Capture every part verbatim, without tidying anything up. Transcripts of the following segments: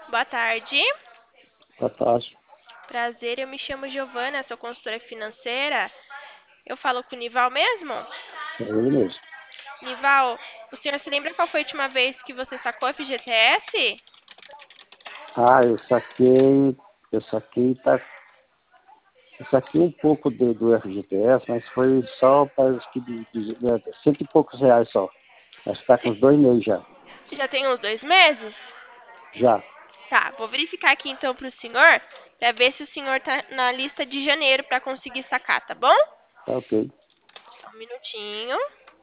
Boa tarde. Boa tarde. Prazer, eu me chamo Giovana, sou consultora financeira. Eu falo com o Nival mesmo? É ele mesmo. Nival, o senhor se lembra qual foi a última vez que você sacou F G T S? Ah, eu saquei, eu saquei, tá, eu saquei um pouco do, do F G T S, mas foi só, parece que de, de, de cento e poucos reais só. Acho que tá com Se- uns dois meses já. Já tem uns dois meses? Já, Tá, vou verificar aqui então pro senhor, pra ver se o senhor tá na lista de janeiro pra conseguir sacar, tá bom? tá ok. Só um minutinho.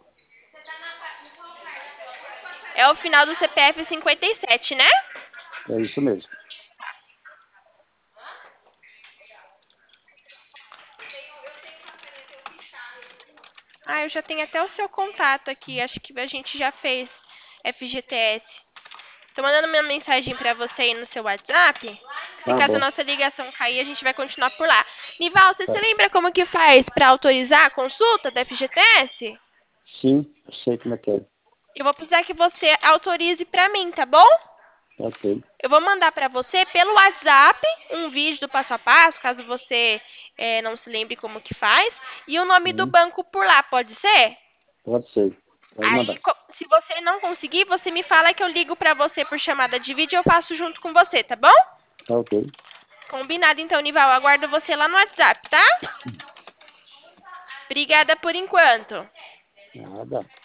É o final do C P F cinquenta e sete, né? É isso mesmo. Ah, eu já tenho até o seu contato aqui. Acho que a gente já fez F G T S. Tô mandando uma mensagem pra você aí no seu WhatsApp. Se Tá caso a bom. nossa ligação cair, a gente vai continuar por lá. Nival, você se Tá. lembra como que faz pra autorizar a consulta da F G T S? Sim, eu sei como é que é. Eu vou precisar que você autorize pra mim, tá bom? Tá ok. Eu vou mandar pra você pelo WhatsApp um vídeo do passo a passo, caso você eh, não se lembre como que faz, e o nome do Hum, banco por lá, pode ser? pode ser. Pode Aí, mandar. co- se você não conseguir, você me fala que eu ligo pra você por chamada de vídeo e eu faço junto com você, tá bom? Tá ok. Combinado então, Nival. Aguardo você lá no WhatsApp, tá? Obrigada por enquanto. Nada.